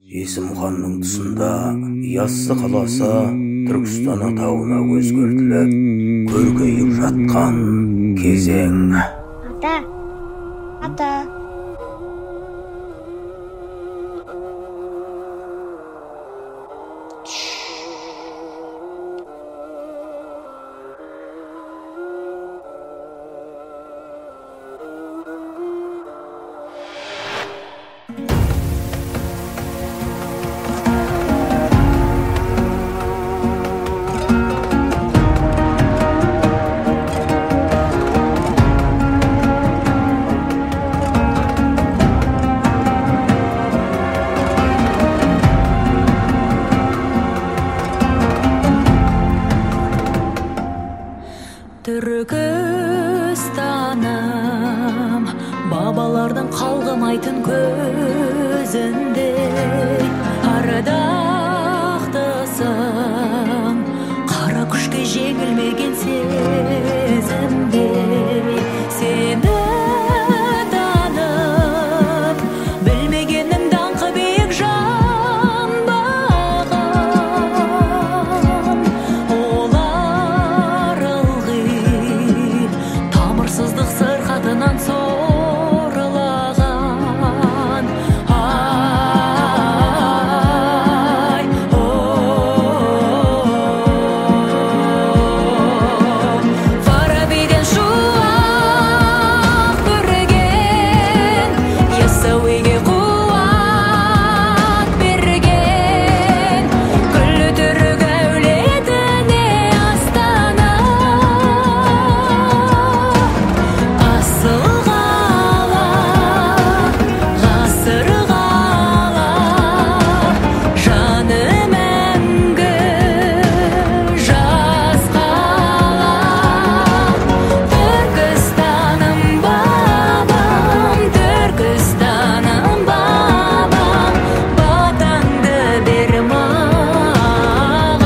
Есімханның тұсында Яссы қаласы Түркістан атауына өзгертіліп, көркейіп жатқан кезең. Ата. Түркістаным, бабалардың қалғымайтын көзінде ардақтысың, қара күшке жеңілмеген сезімде. Сені танып, білмегенім даңқы биік жан бағам. Олар ылғи тамырсыздық сырқатынан сорлаған. Ай, Фарабиден шуақ көрген, Яссауиге қуат берген, күллі түрік әулетіне Астана. Асыл қала, ғасыр қала, жаны мәңгі жас қала. Түркістаным бабам, Түркістаным бабам, батаңды бер маған.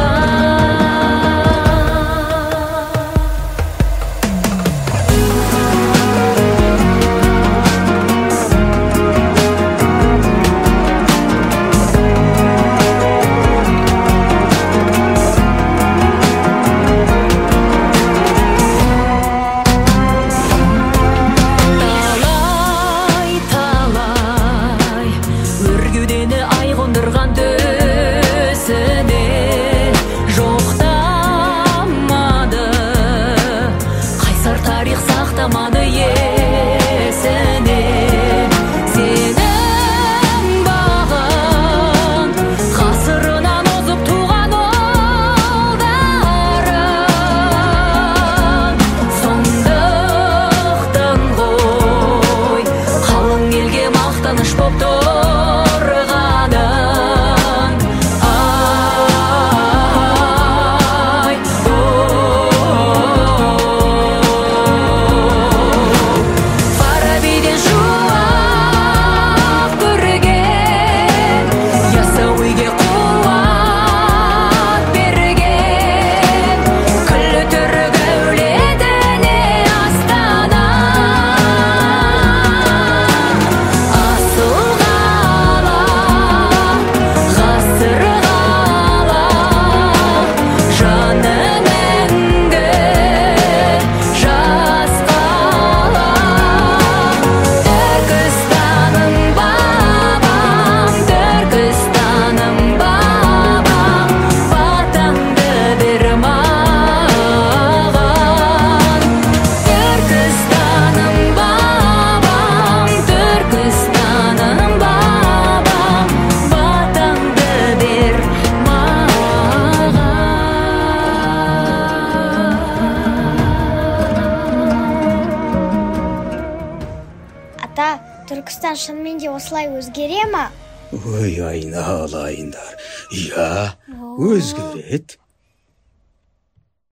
Талай өргеудені ай қондырған төсіне жоқтамады, қайсар тарих сақтамады есіне. Сенің бағың ғасырынан озып туған ұлдарың, сондықтан ғой қалың елге мақтаныш боп тұрғаның. Ай, Фарабиден шуақ көрген, Яссауиге қуат берген, күллі түрік әулетіне Астана. Асыл қала, ғасыр қала, жаны мәңгі жас қала. Түркістаным бабам, Түркістаным бабам, батаңды бер маған. Түркістаным бабам, Түркістаным бабам, батаңды бер маған. Ата, Түркістан шынымен де осылай өзгере ма? Ой, айналайындар. Я, өзгереді.